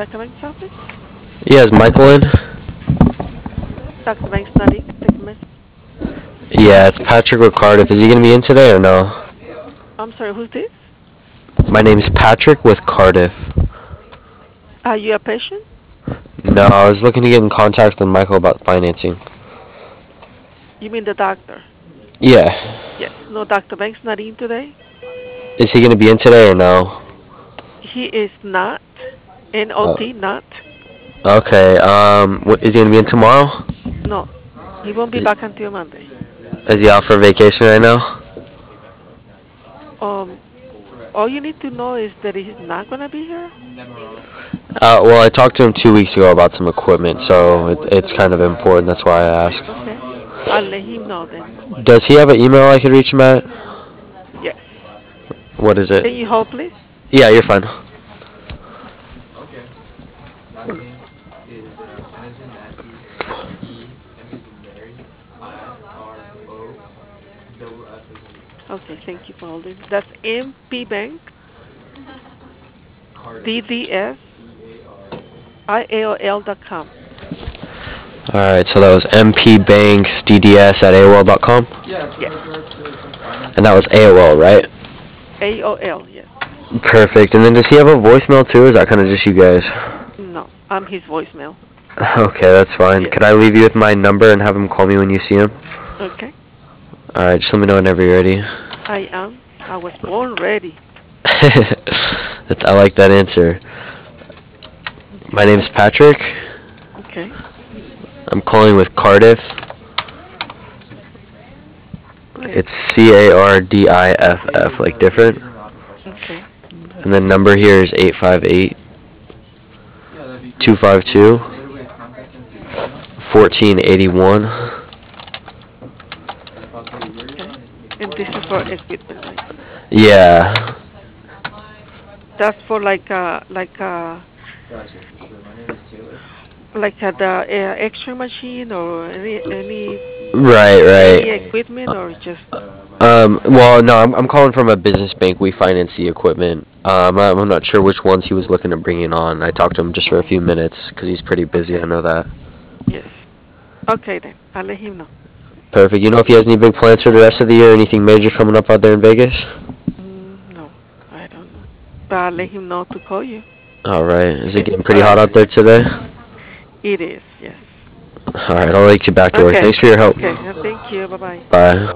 Dr. Banks' office? Yeah, is Michael in? Dr. Banks not in. Take a message. Yeah, it's Patrick with Cardiff. Is he gonna be in today or no? I'm sorry, who's this? My name's Patrick with Cardiff. Are you a patient? No, I was looking to get in contact with Michael about financing. You mean the doctor? Yeah. Yes. No, Dr. Banks not in today. Is he gonna be in today or no? He is not. Oh, Not. Not. okay. Is he gonna be in tomorrow? No. He won't be Is, back until Monday. is he out for vacation right now? Um, all you need to know is that he's not gonna be here. Well, I talked to him 2 weeks ago about some equipment, so it's kind of important. That's why I asked. Okay. I'll let him know then. Does he have an email I could reach him at? Yes. What is it? Can you hold, please? Yeah, you're fine. Okay. Thank you for holding. That's MP Bank DDS IAOL.com. All right, so that was mpbanksdds at AOL.com, Yes. and that was AOL, right? AOL. Yes. Perfect. And then does he have a voicemail too, or is that kind of just you guys? No, I'm his voicemail. Okay, that's fine. Yes. Could I leave you with my number and have him call me when you see him? Okay. All right, just let me know whenever you're ready. I am. I was born ready. I like that answer. My name's Patrick. Okay. I'm calling with Cardiff. Okay. It's CARDIFF, like different. Okay. And the number here is 858-252-1481. Okay. And this is for equipment, right? Yeah. That's for the X-ray machine or Right, any right. equipment or just Well, no, I'm calling from a business bank. We finance the equipment. I'm not sure which ones he was looking to bring in on. I talked to him just for a few minutes because he's pretty busy. I okay. know that. Yes. Okay then. I'll let him know. Perfect. You know if he has any big plans for the rest of the year? Anything major coming up out there in Vegas? No, I don't know. But I'll let him know to call you. All right. Is it Okay. getting All pretty hot right. out there today? It is. Yes. All right. I'll let you back to work. Okay. Thanks for your help. Okay. Thank you. Bye bye. Bye.